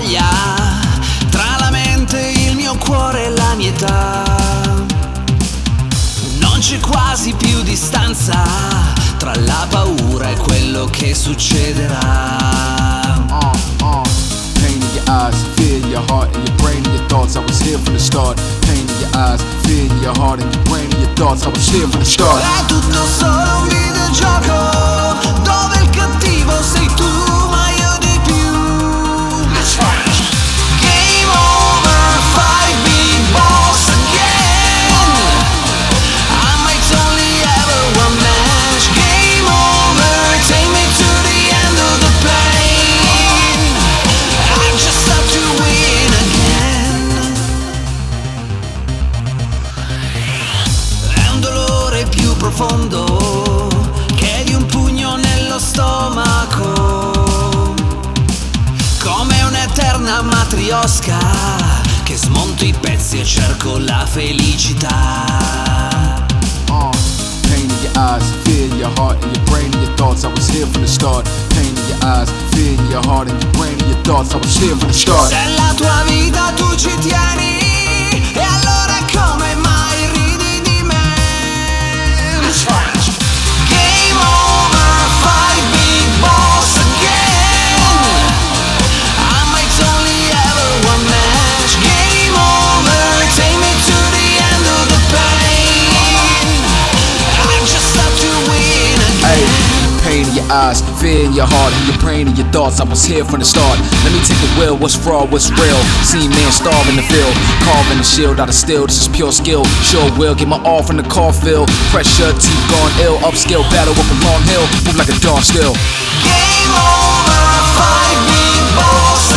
battaglia tra la mente, il mio cuore e la mia età. Non c'è quasi più distanza tra la paura e quello che succederà. Pain in your eyes, fear in your heart and your brain and your thoughts. I was here from the start. Pain in your eyes, fear in your heart and your brain and your thoughts. I was here from the start. È tutto solo un videogioco dove il cattivo sei tu, ma io di più. Game over, fight big boss again. I might only ever one match. Game over, take me to the end of the pain. I just have to win again. È un dolore più profondo che di un pugno nello stomaco, come un'eterna matriosca che smonto i pezzi e cerco la felicità. Pain in your eyes, fear in your heart and your brain and your thoughts. I was here from the start. Pain in your eyes, fear in your heart and your brain and your thoughts. I was here from the start. Se la tua vita tu ci tieni, e allora come mai ridi di me? Game over, fight big boss again. I might only ever one match. Game over, take me to the end of the pain. I just have to win Hey, again. pain in your eyes, fear in your heart and your brain and your thoughts. I was here from the start. Let me take the wheel, what's fraud, what's real. See man starve in the field, carving the shield out of steel. This is pure skill, sure will. Get my all from the car field. Pressure, teeth gone ill. Upscale battle up a long hill. Move like a dog still. Game over, fight big boss